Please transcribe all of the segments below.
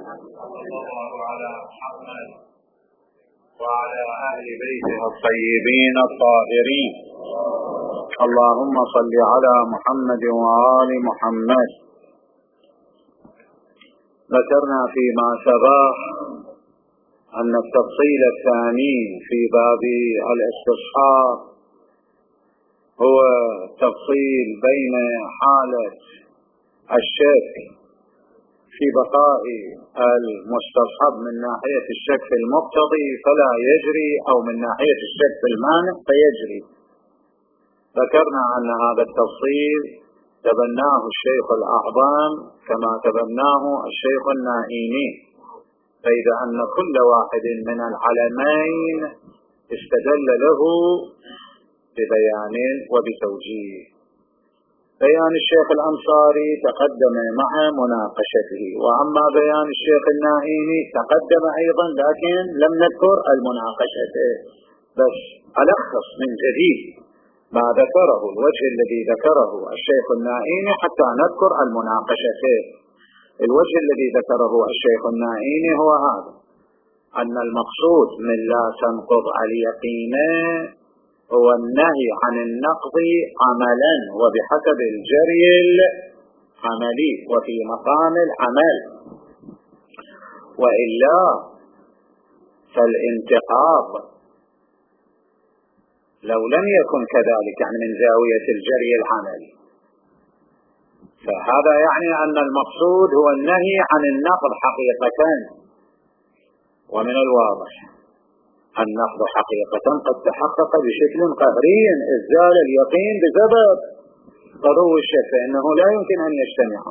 صلى الله على محمد وعلى أهل بيته الطيبين الطاهرين. اللهم صل على محمد وآل محمد. ذكرنا فيما سبق أن التفصيل الثاني في باب الاستصحاب هو تفصيل بين حالة الشك في بقاء المستصحب من ناحية الشك في المقتضي فلا يجري، أو من ناحية الشك في المانع فيجري. ذكرنا أن هذا التفصيل تبناه الشيخ الأعظم كما تبناه الشيخ النائيني، فإذا أن كل واحد من العلمين استدل له ببيان وبتوجيه. بيان الشيخ الأنصاري تقدم مع مناقشته، وأما بيان الشيخ النائيني تقدم أيضا لكن لم نذكر المناقشة، بس ألخص من جديد ما ذكره الوجه الذي ذكره الشيخ النائيني حتى نذكر المناقشة. الوجه الذي ذكره الشيخ النائيني هو هذا: أن المقصود من لا تنقض اليقين هو النهي عن النقض عملا وبحسب الجري العملي وفي مقام العمل، وإلا فالانتقاض لو لم يكن كذلك، يعني من زاوية الجري العملي، فهذا يعني أن المقصود هو النهي عن النقض حقيقة. ومن الواضح النقض حقيقة قد تحقق بشكل قهري، إذ زال اليقين بسبب غلو الشك، فإنه لا يمكن أن يجتمع.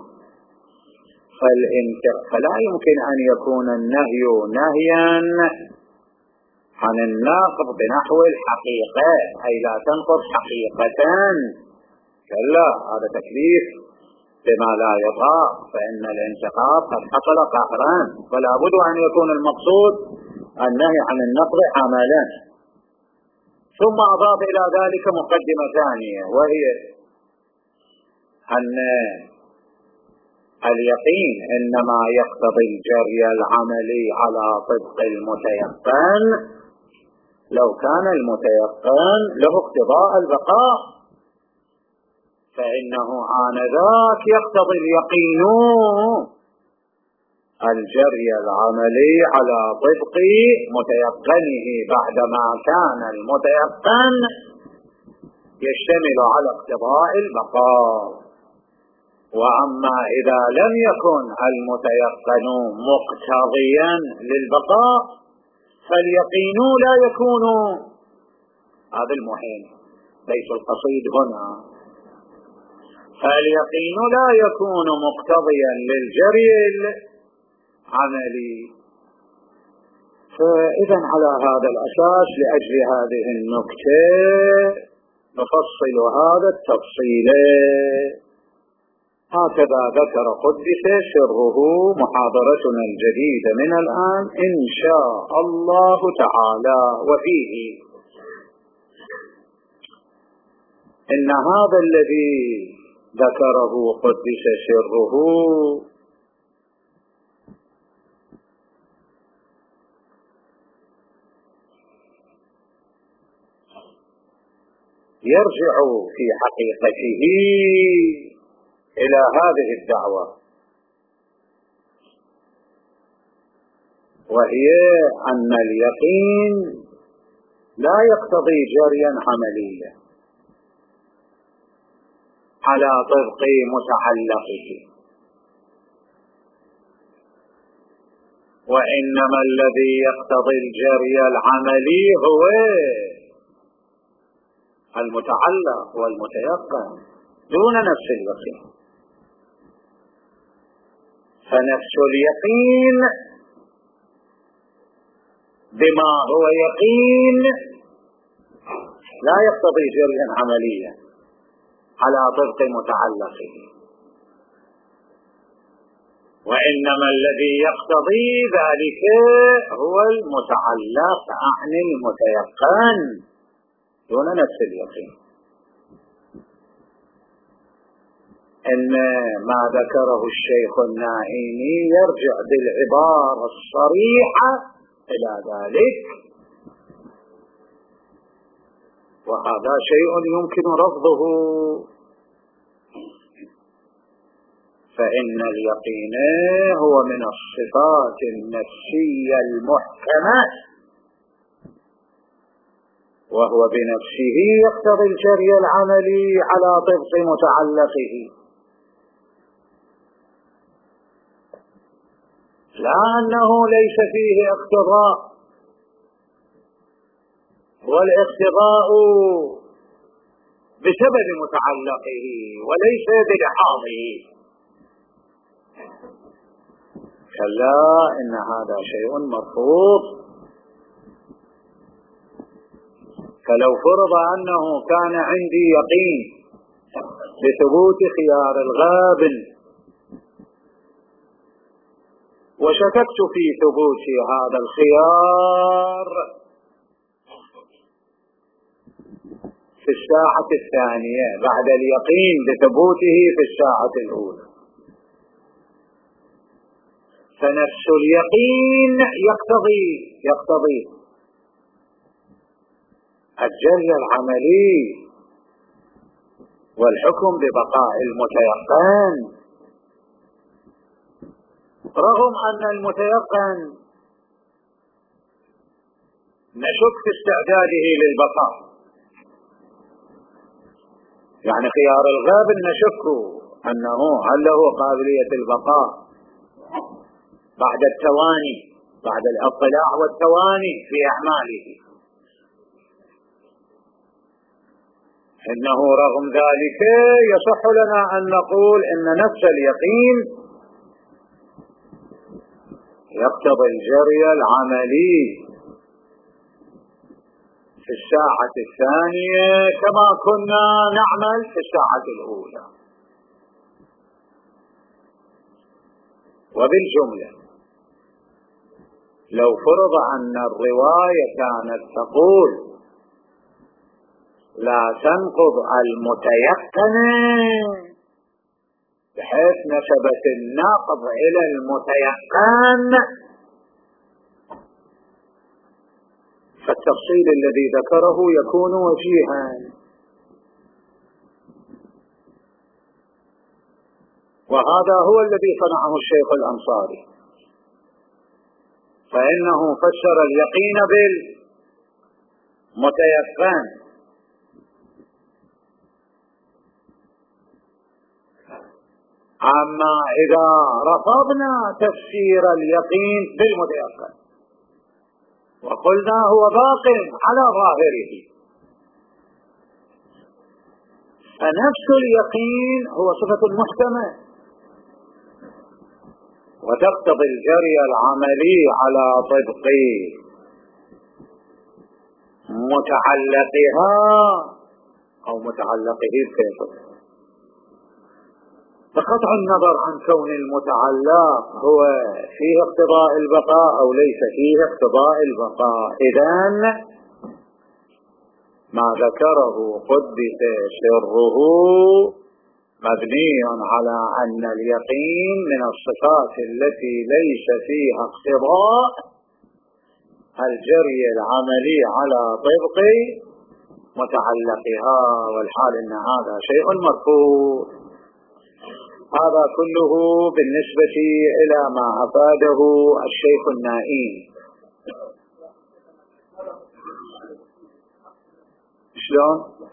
فلا يمكن أن يكون النهي نهيا عن النقض بنحو الحقيقة، أي لا تنقض حقيقة، كلا، هذا تكليف بما لا يطاق، فإن الانتقاض قد حصل قهرا، فلا بد أن يكون المقصود النهي عن النقض عملا. ثم أضاف إلى ذلك مقدمة ثانية، وهي أن اليقين إنما يقتضي الجري العملي على طبق المتيقن لو كان المتيقن له اقتضاء البقاء، فإنه آنذاك يقتضي اليقين الجري العملي على طبق متيقنه بعدما كان المتيقن يشتمل على اقتضاء البقاء. وأما إذا لم يكن المتيقن مقتضيا للبقاء فاليقين لا يكون، هذا المهم ليس القصيد هنا، فاليقين لا يكون مقتضيا للجري العملي. فإذا على هذا الأساس لأجل هذه النكتة نفصل هذا التفصيل. هكذا ذكر قدس سره محاضرتنا الجديدة من الآن إن شاء الله تعالى. وفيه إن هذا الذي ذكره قدس سره يرجع في حقيقته إلى هذه الدعوة، وهي أن اليقين لا يقتضي جريا عمليا على طبق متعلقه، وإنما الذي يقتضي الجري العملي هو المتعلق والمتيقن دون نفس اليقين. فنفس اليقين بما هو يقين لا يقتضي جريا عمليا على طبق متعلقه، وإنما الذي يقتضي ذلك هو المتعلق عن المتيقن دون نفس اليقين. إن ما ذكره الشيخ النائيني يرجع بالعبارة الصريحة إلى ذلك، وهذا شيء يمكن رفضه، فإن اليقين هو من الصفات النفسية المحكمة، وهو بنفسه يقتضي الجري العملي على طبق متعلقه، لا أنه ليس فيه اقتضاء، والاقتضاء بسبب متعلقه وليس بلحاظه. كلا، إن هذا شيء مرفوض. فلو فرض أنه كان عندي يقين بثبوت خيار الغابن وشككت في ثبوت هذا الخيار في الساعة الثانية بعد اليقين بثبوته في الساعة الأولى، فنفس اليقين يقتضي الجري العملي والحكم ببقاء المتيقن، رغم أن المتيقن نشك في استعداده للبقاء، يعني خيار الغابن نشك أنه هل له قابلية البقاء بعد التواني، بعد الاطلاع والتواني في أعماله، إنه رغم ذلك يصح لنا أن نقول إن نفس اليقين يقتضي الجري العملي في الساعة الثانية كما كنا نعمل في الساعة الأولى. وبالجملة لو فرض أن الرواية كانت تقول لا تنقض المتيقن بحيث نسبت الناقض إلى المتيقن، فالتفصيل الذي ذكره يكون وجيها، وهذا هو الذي صنعه الشيخ الأنصاري، فإنه فسر اليقين بالمتيقن. أما إذا رفضنا تفسير اليقين بالمتيقن وقلنا هو باق على ظاهره، فنفس اليقين هو صفة محكمة وتقتضي الجري العملي على طبق متعلقها أو متعلقه بكيفه. بقطع النظر عن كون المتعلق هو فيه اقتضاء البقاء أو ليس فيه اقتضاء البقاء، إذن ما ذكره قدس سره مبني على أن اليقين من الصفات التي ليس فيها اقتضاء الجري العملي على طبق متعلقها، والحال أن هذا شيء مرفوض. هذا كله بالنسبة إلى ما أفاده الشيخ النائين. شلون؟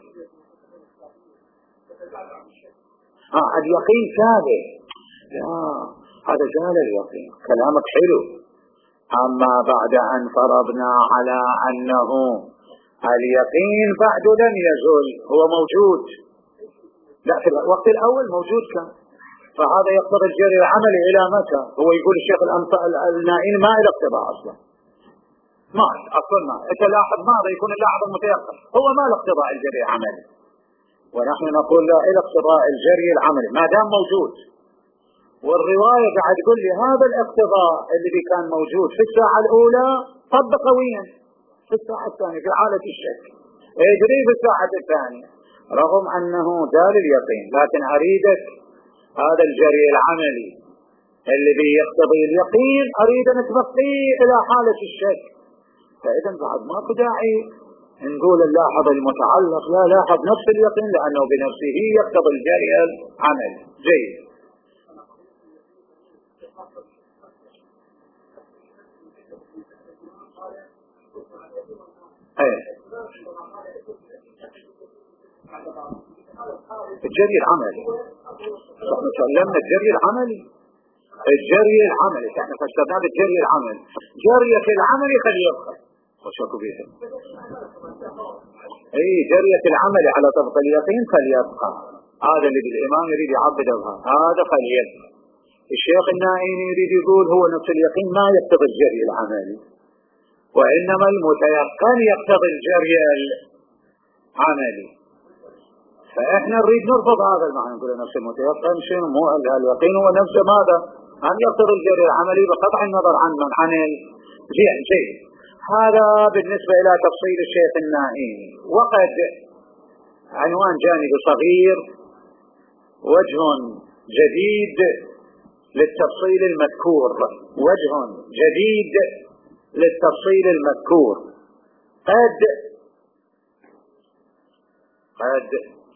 اليقين ثابت، هذا جال اليقين، كلامك حلو. أما بعد أن فرضنا على أنه اليقين بعد لم يزول، هو موجود، لا في الوقت الأول موجود كان، فهذا يقتضي الجري العملي إلى متى؟ هو يقول الشيخ النائين ما إلى اقتضاء أصلا، ما أنت لاحظ ماذا يكون اللاحظ المتيقن، هو ما الاقتضاء الجري العملي، ونحن نقول لا إلى اقتضاء الجري العملي ما دام موجود. والرواية قاعد تقول لي هذا الاقتضاء الذي كان موجود في الساعة الأولى طبق قويا في الساعة الثانية في حالة الشك، يجري في الساعة الثانية رغم أنه دال اليقين. لكن أريدك هذا الجري العملي اللي بيقتضي اليقين أريد أن أتبقيه إلى حالة الشك. فإذا بعد ماكو داعي نقول نلاحظ المتعلق، لا لاحظ نفس اليقين لأنه بنفسه يقتضي الجري العملي. جيد. الجري العملي نحن سلمنا الجري العملي، الجري العملي احنا فسرناه بالجري العملي. جرية العملي خلي يبقى وشكوا بيه، اي جرية العملي على طبق اليقين فليبقى. هذا اللي بالإمام يريد يعبد بها، هذا فليبقى. الشيخ النائين يريد يقول هو نفس اليقين ما يقتضي الجري العملي، وإنما المتيقن يقتضي الجري العملي. فإحنا نريد نرفض هذا المعنى، نقول نفس المتيقن شنو؟ مو اليقين هو نفسه ماذا؟ أن يقتضي الجري العملي بقطع النظر عن من عن الجهل. شيء هذا بالنسبة إلى تفصيل الشيخ النائين. وقد عنوان جانبي صغير، وجه جديد للتفصيل المذكور، وجه جديد للتفصيل المذكور. قد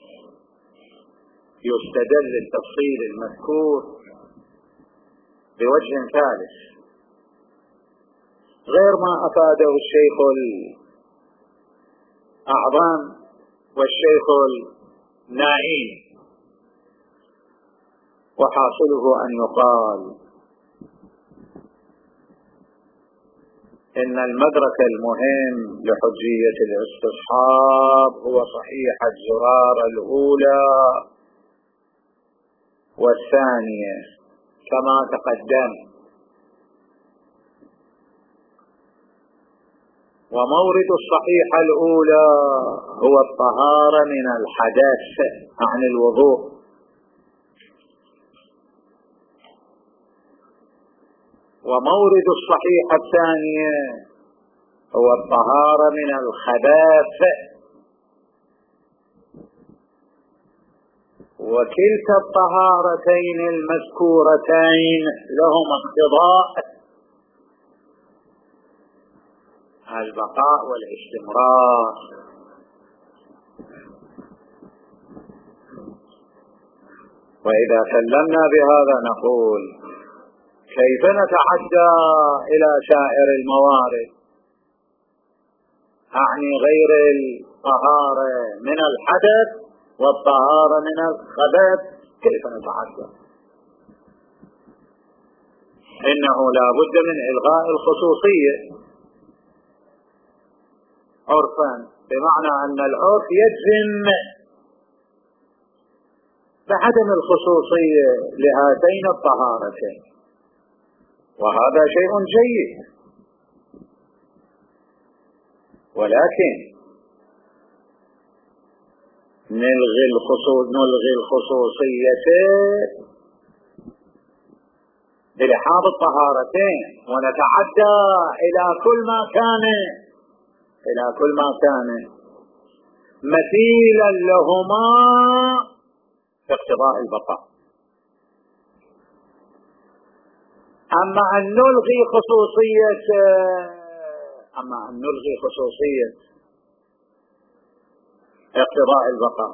يستدل للتفصيل المذكور بوجه ثالث غير ما أفاده الشيخ الأعظم والشيخ النائين، وحاصله أن يقال إن المدرك المهم لحجية الاستصحاب هو صحيحة زرار الأولى والثانية كما تقدم. ومورد الصحيحة الأولى هو الطهارة من الحدث عن الوضوء، ومورد الصحيحة الثانية هو الطهارة من الخبائث. وكلتا الطهارتين المذكورتين لهما اقتضاء البقاء والاستمرار. وإذا سلمنا بهذا نقول كيف نتعدى إلى سائر الموارد، أعني غير الطهارة من الحدث والطهارة من الخبث، كيف نتعدى؟ إنه لا بد من إلغاء الخصوصية عرفا، بمعنى أن العرف يجزم بعدم الخصوصية لهاتين الطهارتين، وهذا شيء جيد. ولكن نلغي الخصوصية بلحاظ الطهارتين ونتعدى إلى كل ما كان مثيلا لهما في اقتضاء البقاء. أما أن نلغي خصوصية اقتضاء البقاء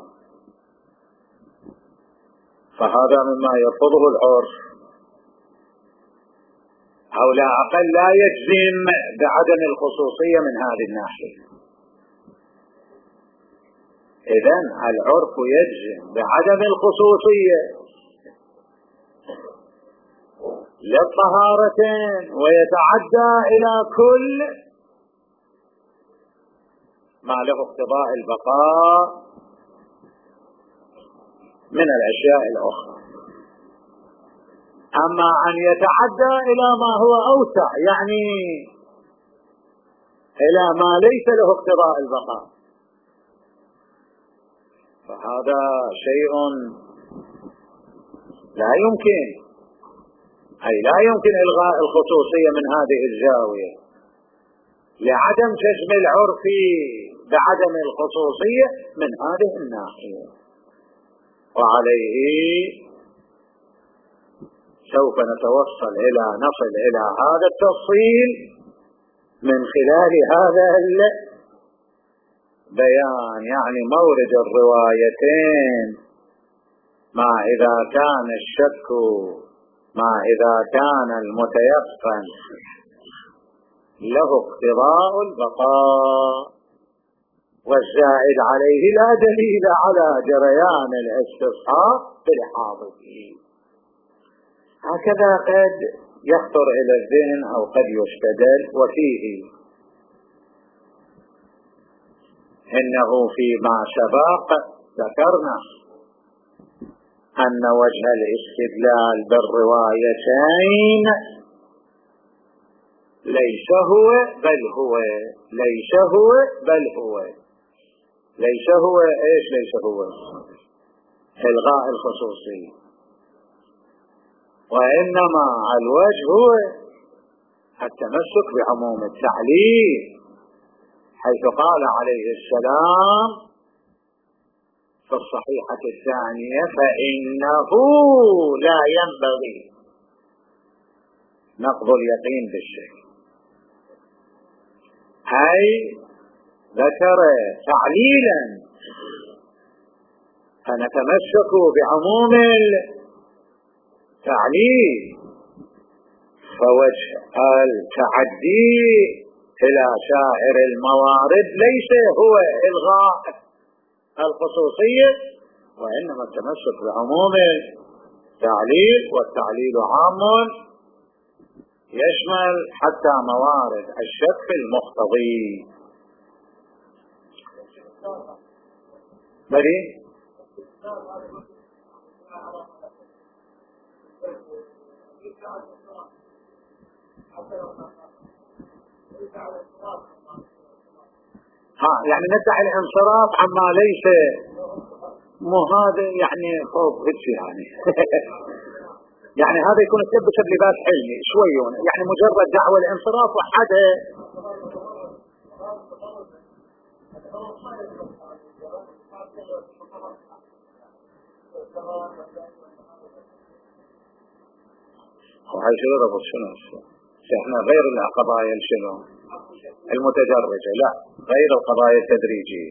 فهذا مما يرفضه العرف، أو لا أقل لا يجزم بعدم الخصوصية من هذه الناحية. إذن العرف يجزم بعدم الخصوصية للطهارتين ويتعدى إلى كل ما له اقتضاء البقاء من الأشياء الأخرى. أما أن يتعدى إلى ما هو أوسع، يعني إلى ما ليس له اقتضاء البقاء، فهذا شيء لا يمكن إلغاء الخصوصية من هذه الزاوية لعدم جزم العرف بعدم الخصوصية من هذه الناحية. وعليه سوف نتوصل نصل إلى هذا التفصيل من خلال هذا البيان، يعني مورد الروايتين، ما إذا كان الشك، ما إذا كان المتيقن له اقتضاء البقاء، والزائد عليه لا دليل على جريان الاستصحاب بالحاضر. هكذا قد يخطر إلى الذهن أو قد يستدل. وفيه إنه فيما سبق ذكرنا أن وجه الاستدلال بالروايتين ليس هو بل هو، ليس هو بل هو، ليس هو ايش؟ ليس هو إلغاء الخصوصي، وإنما الوجه هو التمسك بعموم التعليل، حيث قال عليه السلام في الصحيحة الثانية: فإنه لا ينبغي نقض اليقين بالشيء، أي ذكر تعليلا فنتمسك بعموم التعليل. فوجه التعدي إلى سائر الموارد ليس هو إلغاء الخصوصية، وإنما التمسك بعموم التعليل، والتعليل عام يشمل حتى موارد الشك المقتضي. بري يعني ندعي الانصراف عما ليس، مو هذا يعني خوف هيك يعني يعني هذا يكون تلبس بلباس علمي شوي، يعني مجرد دعوة الانصراف وحدها. وهي شنو ربط شنو احنا غير القضايا شنو المتدرجة، لا غير القضايا التدريجية.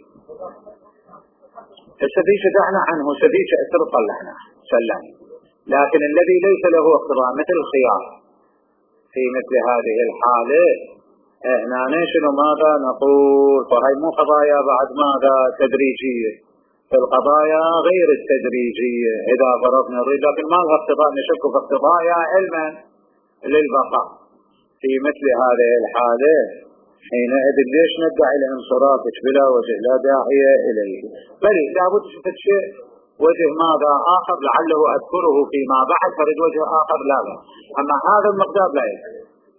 السبيش دعنا عنه، سبيش أسر طلعنا سلم، لكن الذي ليس له اقتضاء مثل الخيار في مثل هذه الحالة احنا شنو ماذا نقول؟ فهي مو قضايا بعد ماذا تدريجية، في القضايا غير التدريجية إذا فرضنا نريد، لكن ما لها اقتضاء نشك في اقتضايا علما للبقاء. في مثل هذه الحالة حينئذ ليش ندعي الانصراف بلا وجه لا داعي إليه، بل لابد شفت شيء وجه ماذا آخر لعله أذكره فيما بعد، فرد وجه آخر لا، أما هذا المقدار لا يجب.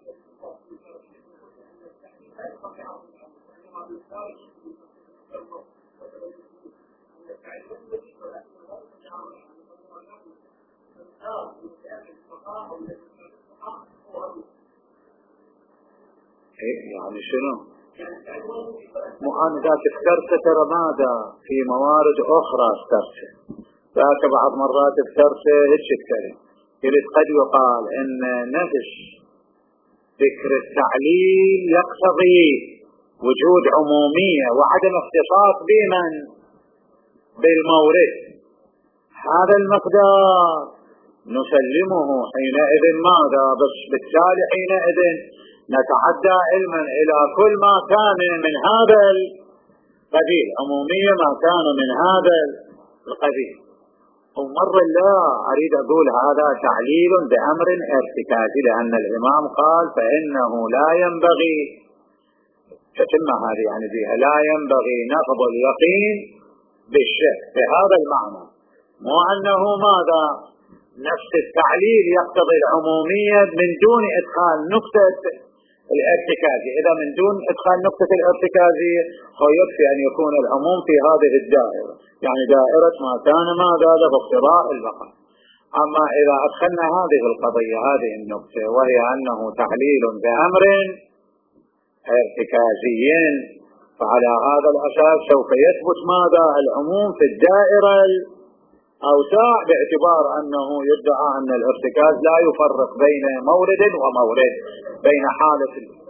يعني شنو؟ مو أنا ذاك افترت ترى ماذا في موارد أخرى افترت، ذاك بعض مرات افترت هيك كلام، قلت قد يقال إن نفس ذكر التعليل يقتضي وجود عمومية وعدم اختصاص بمن بالمورد، هذا المقدار نسلمه حينئذ ماذا، بس بالتالي حينئذ نتعدى علما إلى كل ما كان من هذا القبيل، عمومية ما كان من هذا القبيل. ومرة لا أريد أقول هذا تعليل بأمر ارتكازي، لأن الإمام قال فإنه لا ينبغي تتم هذه يعني فيها لا ينبغي نقض اليقين بالشك بهذا المعنى، مو أنه ماذا نفس التعليل يقتضي العمومية من دون إدخال نقطة الارتكازي. إذا من دون إدخال نقطة الارتكازي هو يكفي أن يكون العموم في هذه الدائرة، يعني دائرة ما كان ماذا له اقتضاء البقاء. أما إذا أدخلنا هذه القضية هذه النقطة وهي أنه تعليل بأمر ارتكازي، فعلى هذا الأساس سوف يثبت ماذا العموم في الدائرة أوسع باعتبار أنه يدعى أن الارتكاز لا يفرق بين مورد ومورد، بين حالة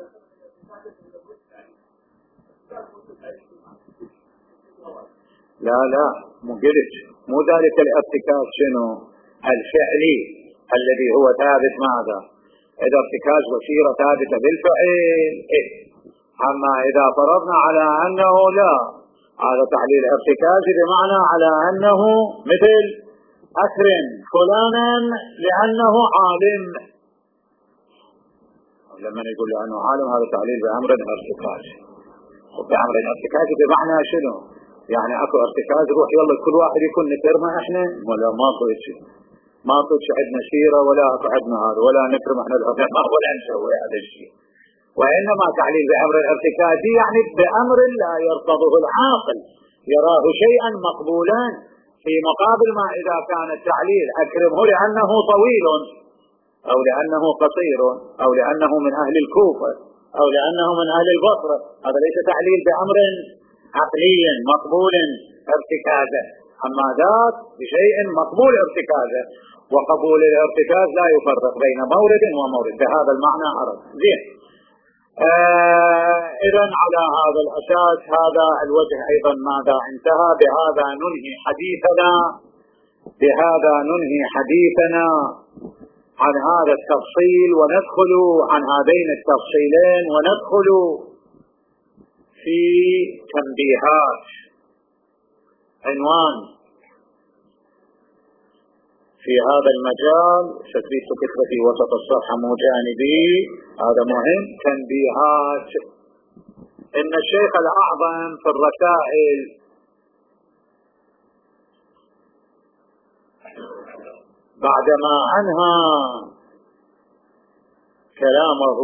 لا مو قلت، مو ذلك الارتكاز شنو الفعلي الذي هو ثابت. ماذا إذا ارتكاز وسيلة ثابتة بالفعل أما إذا فرضنا على أنه لا، هذا تعليل ارتكازي بمعنى على أنه مثل أكرم فلانا لأنه عالم، لما يقول لأنه عالم هذا تعليل بأمر ارتكازي. وبأمر ارتكازي بمعنى شنو؟ يعني اكو ارتكاز روح يلا كل واحد يكون نكرمه احنا، ولا ماكو شيء، ماكو عندنا سيره ولا اكو عندنا هذا ولا نكرم احنا العلماء ولا نسوي هذا الشيء. وانما تعليل بامر الارتكازي يعني بامر لا يرتضه العاقل، يراه شيئا مقبولا، في مقابل ما اذا كان التعليل اكرمه لانه طويل او لانه قصير او لانه من اهل الكوفه او لانه من اهل البصره، هذا ليس تعليل بامر عقليا مقبول ارتكازه. اما ذاك بشيء مقبول ارتكازه، وقبول الارتكاز لا يفرق بين مورد ومورد، بهذا المعنى عرض زين. اذن على هذا الاساس هذا الوجه ايضا ماذا انتهى. بهذا ننهي حديثنا عن هذا التفصيل، وندخل عن هذين التفصيلين وندخل في تنبيهات. عنوان في هذا المجال تثبيت فكرة في وسط الصفحة مو جانبي، هذا مهم. تنبيهات. إن الشيخ الأعظم في الرسائل بعدما أنهى كلامه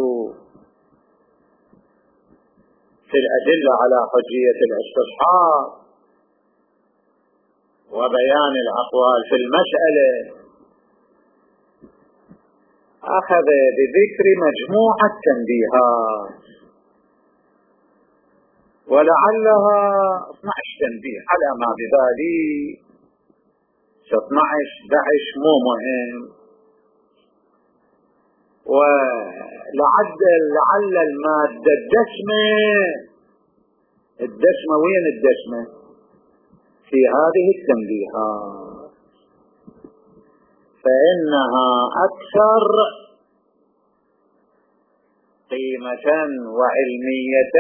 في الأدلة على حجية الاستصحاب وبيان الأقوال في المسألة، أخذ بذكر مجموعة تنبيهات، ولعلها 12 تنبيه على ما ببالي، 12 مو مهم. ولعل المادة الدسمة وين الدسمة؟ في هذه التنبيهات، فإنها أكثر قيمة وعلمية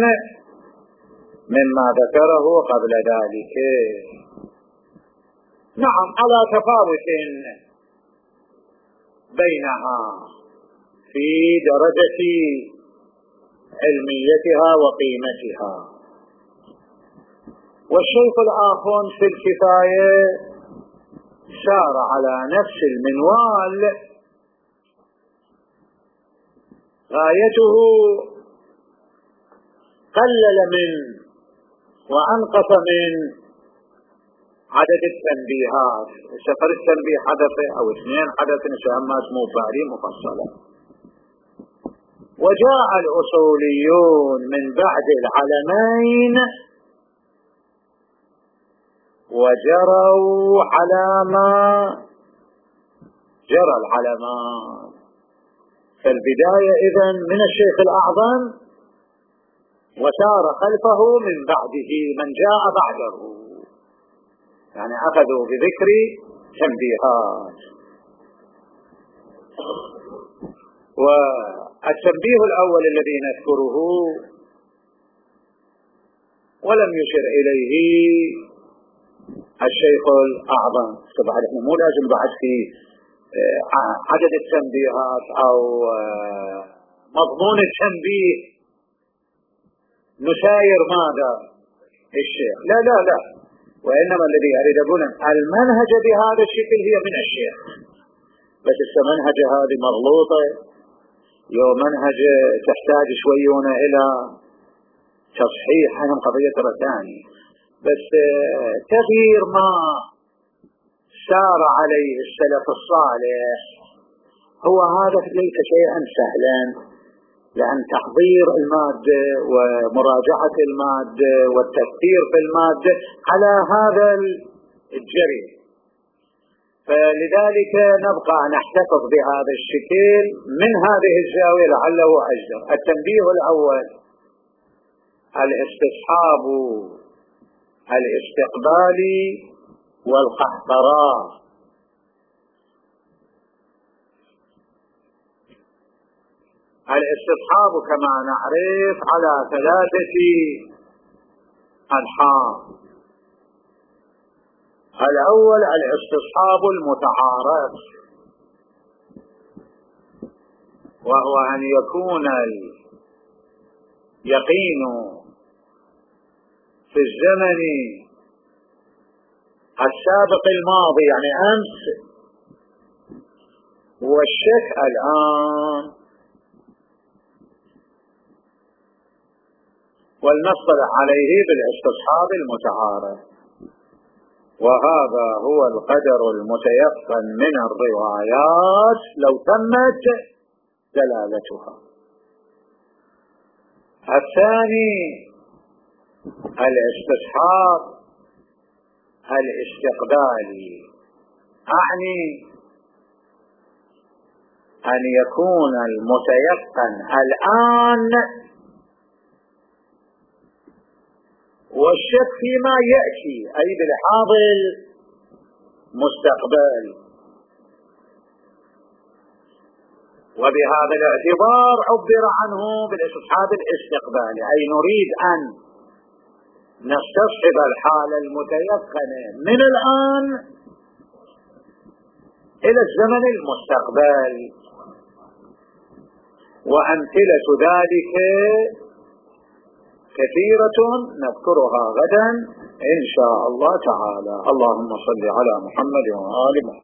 مما ذكره قبل ذلك. نعم على تفاوت بينها في درجة علميتها وقيمتها. والشيخ الآخر في الكفاية سار على نفس المنوال، غايته قلل من وأنقص من عدد التنبيهات. سفر التنبيه حدث أو 2 حدث نسمى اسمه باري مفصلة. وجاء الأصوليون من بعد العلمين وجروا على ما جرى العلمان. فالبداية إذن من الشيخ الأعظم وسار خلفه من بعده من جاء بعده، يعني أخذوا بذكر تنبيهات. والتنبيه الأول الذي نذكره ولم يشر إليه الشيخ الأعظم، طبعا احنا مو لازم بعد في عدد التنبيهات أو مضمون التنبيه نساير ماذا الشيخ، لا لا لا، وإنما الذي أريد أقول المنهج بهذا الشكل هي من الشيخ، بس المنهج هذه مغلوطة، لو منهج تحتاج شوية إلى تصحيح هم قضية ثانية، بس تغيير ما سار عليه السلف الصالح هو هذا ليس شيئا سهلا، لأن تحضير المادة ومراجعة المادة والتفكير في المادة على هذا الجري فلذلك نبقى نحتفظ بهذا الشكل من هذه الزاوية لعله أجدر. التنبيه الأول: الاستصحاب الاستقبالي والقهقرة. الاستصحاب كما نعرف على 3 أنحاء. الأول الاستصحاب المتعارف، وهو أن يكون اليقين في الزمن السابق الماضي يعني أمس، والشك الآن، والمصطلح عليه بالاستصحاب المتعارف. وهذا هو القدر المتيقن من الروايات لو تمت دلالتها. الثاني الاستصحاب الاستقبالي، أعني أن يكون المتيقن الآن والشك فيما يأتي، أي بالحاضر المستقبل. وبهذا الاعتبار عبر عنه بالاستصحاب الاستقبالي، أي نريد أن نستصحب الحال المتيقنة من الآن إلى الزمن المستقبل. وأمثلة ذلك كثيرة نذكرها غدا إن شاء الله تعالى. اللهم صل على محمد وآل محمد.